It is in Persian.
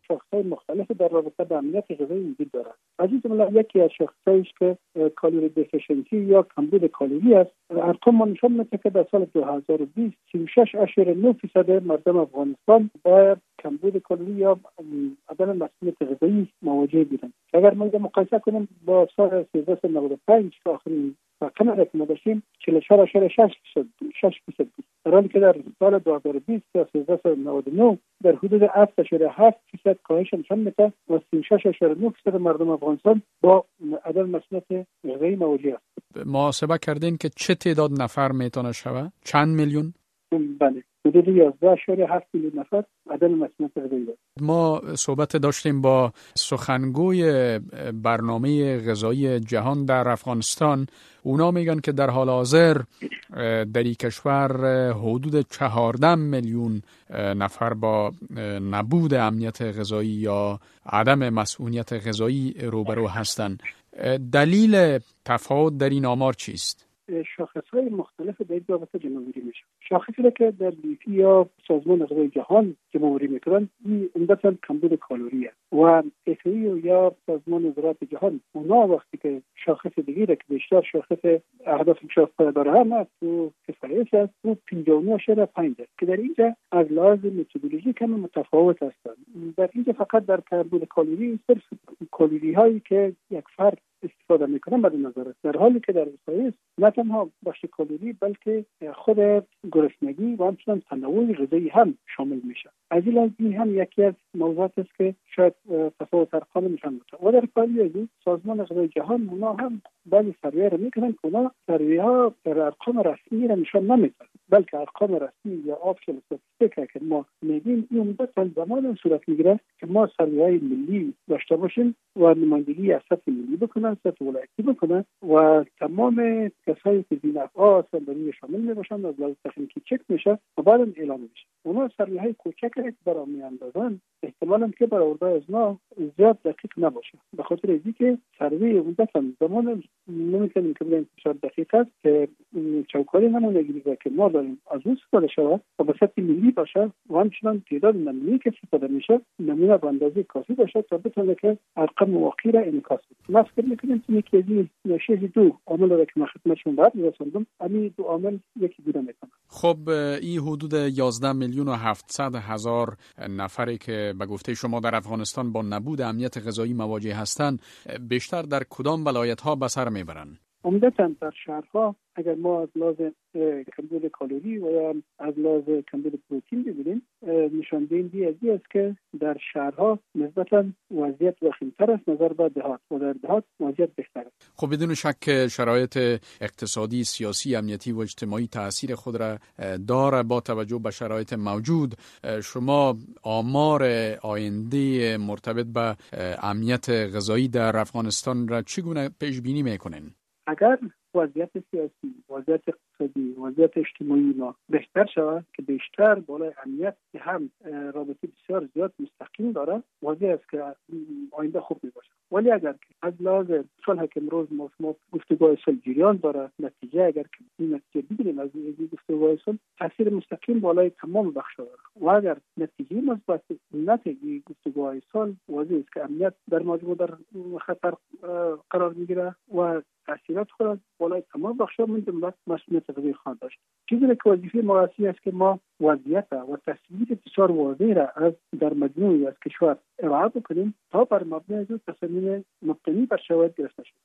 شاخص‌های مختلف در رابطه با امنیت غذایی وجود دارد. از این جمله یکی از شاخص‌هایش که کالری دیفیشنسی یا کمبود کالری است. ارقام نشان می‌دهد که در سال 2020 36.9% مردم افغانستان با کمبود کالری یا عدم مسئولیت غذایی مواجه بودند. اگر ما مقایسه کنیم با سال 1395 که آخرین رقم را که ما داشتیم 44.6% بود، در حالی که در سال 2020 تا 1399 در حدود 7.7% کاهش نشان می‌دهد و 36.9% مردم افغانستان با عدم مسئولیت غذایی مواجه است. محاسبه کردین که چه تعداد نفر میتونه شود؟ چند میلیون؟ بله، حدود 11.7 میلیون نفر عدم مسئولیت غذایی دارند. ما صحبت داشتیم با سخنگوی برنامه غذایی جهان در افغانستان. اونا میگن که در حال حاضر در این کشور حدود 14 میلیون نفر با نبود امنیت غذایی یا عدم مسئولیت غذایی روبرو هستند. دلیل تفاوت در این آمار چیست؟ شاخص‌های مختلف در این رابطه جمع‌آوری میشه. شاخصی که در بی‌پی یا سازمان غذای جهان جمع‌آوری میکنن این عمدتاً کمبود کالری است و FAO یا سازمان وزارت جهان اونا وقتی که شاخص دیگه که بیشتر شاخص اهداف مشخص داره هم تو کفایت است و 59.5 که در اینجا از لحاظ متدولوژی کم متفاوت هستند. در اینجا فقط در کمبود کالری صرف کالری هایی که یک فرد استفاده میکنن مد نظر است، در حالی که در اسرائیل نه تنها بخش کالری بلکه خود گرسنگی و همچنین تنوع غذایی هم شامل میشه. از این هم یکی از موضوعات است که شاید تفاوت ارقام نشان میده. و در پایه سازمان غذای جهان اونا هم بعضی سروی را میکنن که اونا سروی ها در ارقام رسمی را نشان نمیدن، بلکه ارقام رسمی یا آفیشال استاتستیک که ما میگیم این عمدتاً زمان صورت میگیره که ما سروی های ملی داشته باشیم و نمایندگی از سطح ملی بکنن، سطح ولایتی بکنن و تمام کسایی که بی‌نفع هستن در این شامل میباشن از لحاظ تکنیکی چک میشه و بعدم اعلام میشه. اونا سروی های کوچک که برام میاندازن احتمالاً که برآورده از ما زیاد دقیق نباشه، به خاطر اینکه سروی عمدتاً زمان نمیتونیم که بگیم شاید دقیق است که چوکاری نمونه‌گیری که ما داریم از اون استفاده شود و به سطح ملی باشه و همچنان تعداد نمونه‌ای که استفاده میشه نمونه به اندازه کافی باشه تا بتونه که ارقام واقعی را انعکاس بده. ما فکر می‌کنیم که یکی دو عامل را که ما خدمتشون بعد می‌رسوندم همین دو عامل یکی بوده میتونه. خب این حدود 11 میلیون و 700 هزار نفری که به گفته شما در افغانستان با نبود امنیت غذایی مواجه هستند بیشتر در کدام ولایت‌ها به سر میبرند؟ عمدتاً در شهرها اگر ما از لحاظ کمبود کالری و یا از لحاظ کمبود پروتئین ببینیم نشان دهنده است که در شهرها نسبتاً وضعیت وخیم‌تر است نظر به دهات و در دهات وضعیت بهتر است. خب بدون شک شرایط اقتصادی، سیاسی، امنیتی و اجتماعی تأثیر خود را داره. با توجه به شرایط موجود شما آمار آینده مرتبط به امنیت غذایی در افغانستان را چگونه پیش بینی میکنین؟ اگر وضعیت سیاسی، وضعیت اقتصادی، وضعیت اجتماعی ما بهتر شود که بیشتر بالای امنیت که هم رابطه بسیار زیاد مستقیم داره، واضح است که آینده خوب میباشه. ولی اگر که از لحاظ صلح که امروز ما گفتگوهای صلح جریان داره، نتیجه اگر که این نتیجه بگیریم از این گفتگوهای صلح تاثیر مستقیم بالای تمام بخش‌ها داره و اگر نتیجه مثبت نتیجه گفتگوهای صلح واضح است که امنیت در مجموع در خطر قرار میگیره و تأثیرات خود بالای تمام بخش‌ها من جمله مسئولیت غذایی خواهد داشت. چیزی که وظیفه ما است که ما وضعیت و تصویر بسیار واضح را از در مجموعی از کشور ارائه بکنیم تا بر مبنای از تصمیم مبتنی بر شواهد گرفته شود.